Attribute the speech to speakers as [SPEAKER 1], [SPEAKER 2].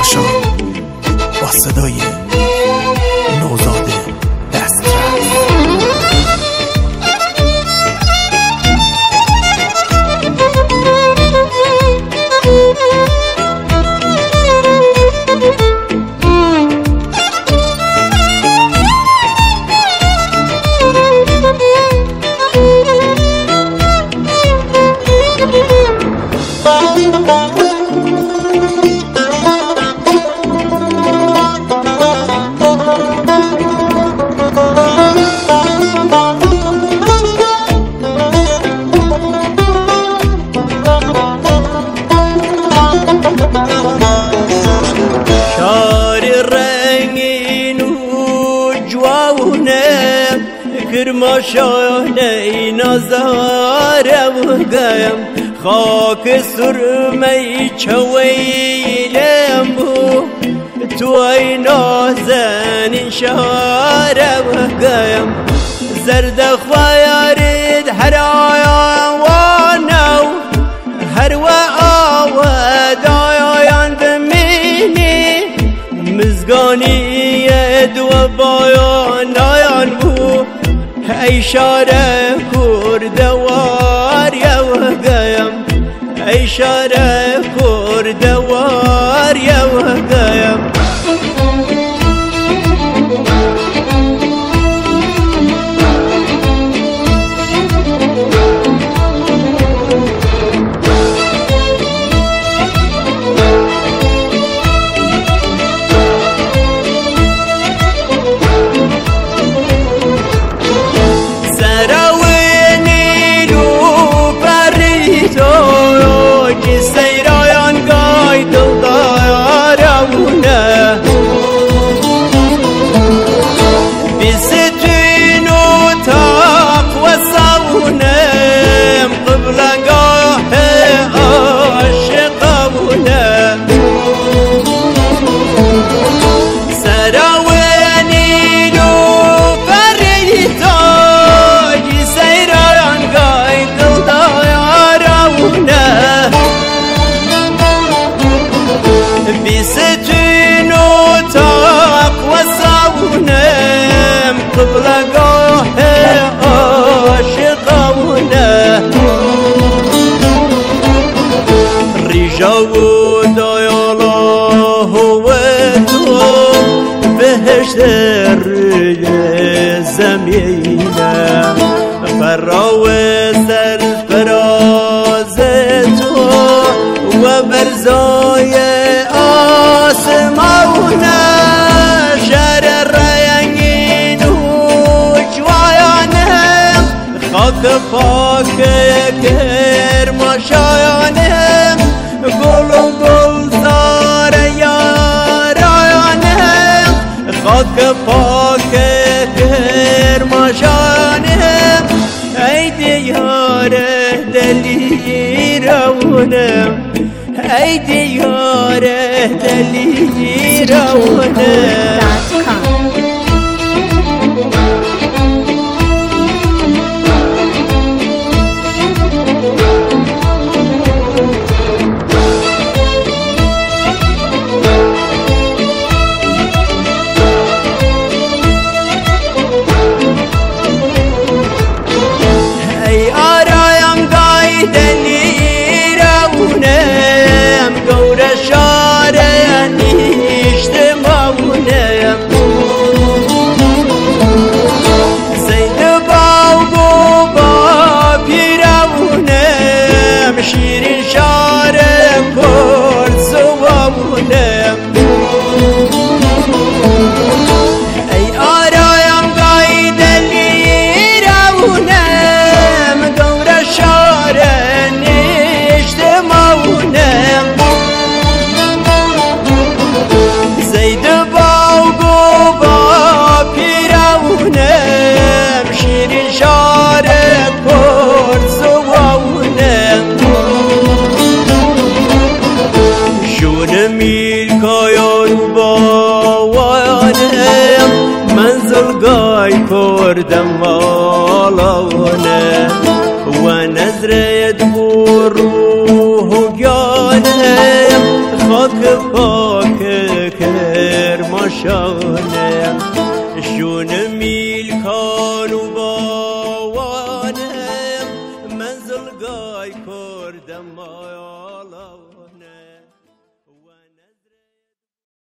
[SPEAKER 1] کرماشان با صدای نوزاد دسترس.
[SPEAKER 2] کرماشانه نازاره وگم خاک سرمی چویلم بو توی نازن شاره وگم زرد خویارد هر آیانو هر و آود آیان بمینی مزگانی دو بایان آیان بو ای شاره کردوار یا وگیم ای شاره کردوار یا وگیم قبلگاه عاشقونه ریجا و دایالا و تو بهشت روی زمینه فراو سرفراز تو و برزای آسمانه خاک پاک کرماشانم گل و گلزار یارانم خاک پاک کرماشانم ای دیار دلیرونم ای دیار دلیرونم شیرین شاره کرد زوامونم ای آرایم گای دلیرونم دور شاره نشتماونم زید باوگو با پیرونم شیرین شاره کرد زوامونم میر کایان با وانم منزل گای کردم والانه و نظرت بروح و گانم خاک پاک زلگای کردم مالانه